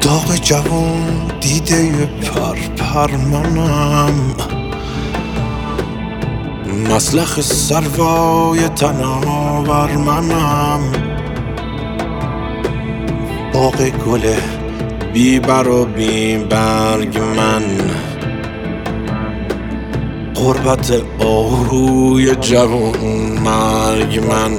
داغ جوان دیده پر منم، مسلخ سروای تناور منم، باغ گل بی بر و بی برگ من، غربت آهوی جوان مرگ من،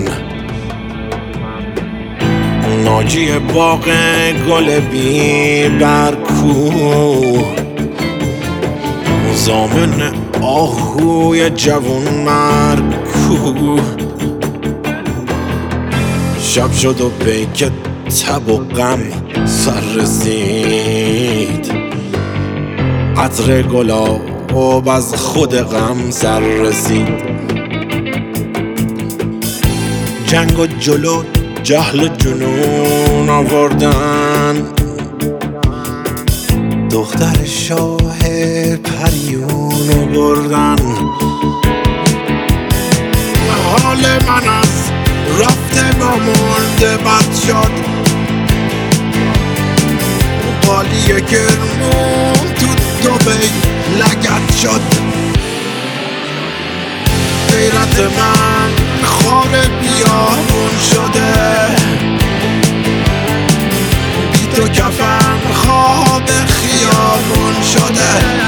ناجی باغ گل بی برکو، زامن آهوی جوان مرگ کو. شب شد و پیک تب و غم سر رسید، عطر گلاب از خود غم سر رسید. جنگ و جلو جهل و جنون آوردن، دختر شاه پریون بردن. حال من از رفته با مرده بد شد، قالی کرمون تو دبی لگد شد. غیرت من خار بیابون شده، بی تو کفن خواب خیابون شده.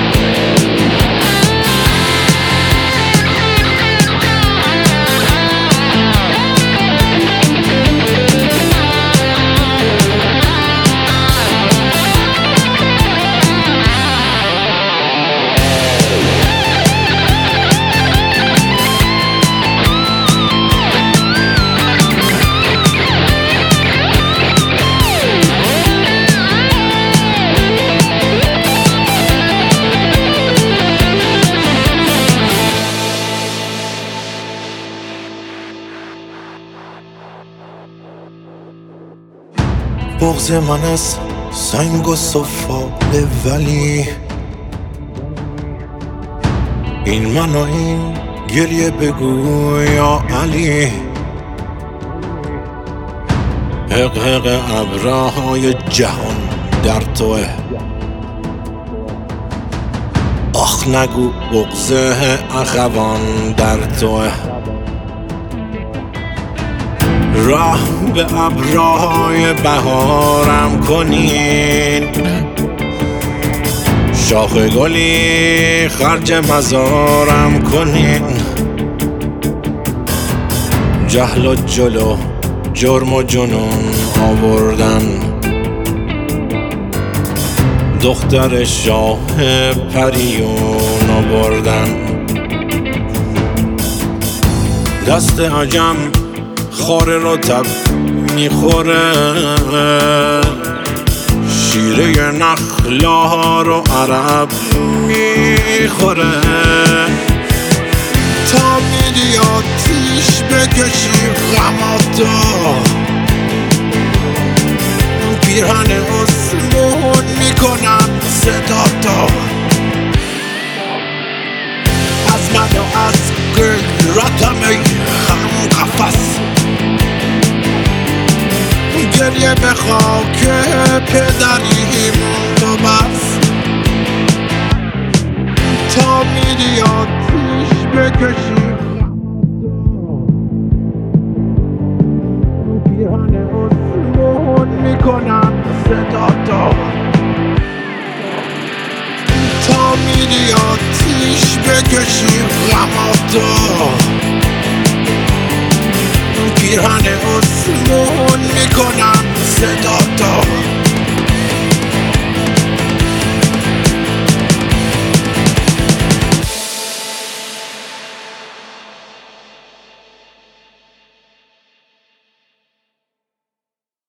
بغض من از سنگ و سفاله، ولی این من و این گریه بگو یا علی. حق ابرهای جهان در توه، آخ نگو بغض اخوان در توه. راه به ابرهای بهارم کنین، شاخ گلی خرج مزارم کنین. جهل و جلو جرم و جنون آوردن، دختر شاه پریون آوردن. دست عجم خار رطب میخوره، شیره نخلا رو عرب میخوره. تا میری آتیش بکشی غماتو، پیرهن آسمون میکنن صداتو. از من و از غیرتم ای هم قفس، گریه به خاک پدریم تو بس. تا میری آتیش بکشی پیرهن آسمون میکنن صداتو. تا میری آتیش بکشی غماتو،